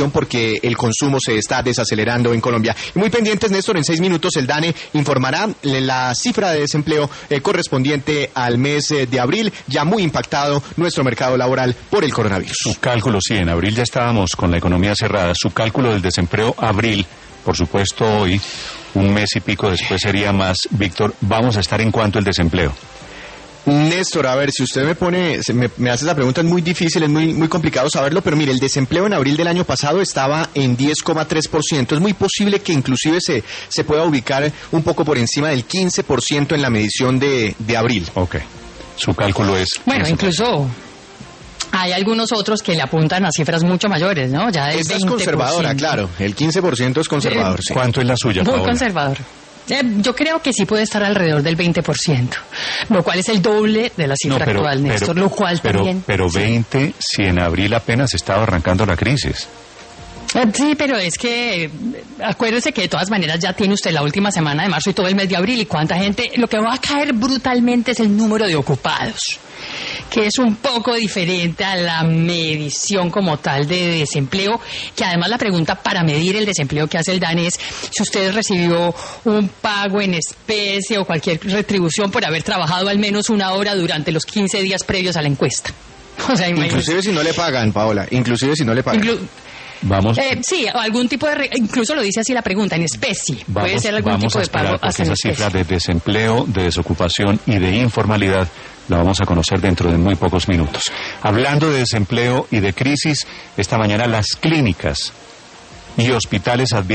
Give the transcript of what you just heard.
porque el consumo se está desacelerando en Colombia. Y muy pendientes, Néstor, en 6 minutos el DANE informará la cifra de desempleo correspondiente al mes de abril, ya muy impactado nuestro mercado laboral por el coronavirus. Su cálculo, sí, en abril ya estábamos con la economía cerrada. Su cálculo del desempleo abril, por supuesto hoy, un mes y pico después sería más. Víctor, ¿vamos a estar en cuánto el desempleo? Néstor, a ver, si usted me hace esa pregunta, es muy difícil, es muy complicado saberlo, pero mire, el desempleo en abril del año pasado estaba en 10,3%. Es muy posible que inclusive se pueda ubicar un poco por encima del 15% en la medición de abril. Ok, su cálculo es... Bueno, incluso... hay algunos otros que le apuntan a cifras mucho mayores, ¿no? Ya esta es conservadora, claro, el 15% es conservador. Sí. ¿Cuánto es la suya, Muy Paola? conservador. Yo creo que sí puede estar alrededor del 20%, lo cual es el doble de la cifra actual, Néstor, lo cual también... Pero 20, si en abril apenas estaba arrancando la crisis. Sí, pero es que acuérdese que de todas maneras ya tiene usted la última semana de marzo y todo el mes de abril, y cuánta gente... Lo que va a caer brutalmente es el número de ocupados, que es un poco diferente a la medición como tal de desempleo, que además la pregunta para medir el desempleo que hace el DANE es si usted recibió un pago en especie o cualquier retribución por haber trabajado al menos una hora durante los 15 días previos a la encuesta. O sea, inclusive si no le pagan, Paola, inclusive si no le pagan. Vamos. Sí, algún tipo de... incluso lo dice así la pregunta, en especie. Puede ser algún tipo de pago. Porque esa cifra de desempleo, de desocupación y de informalidad la vamos a conocer dentro de muy pocos minutos. Hablando de desempleo y de crisis, esta mañana las clínicas y hospitales advierten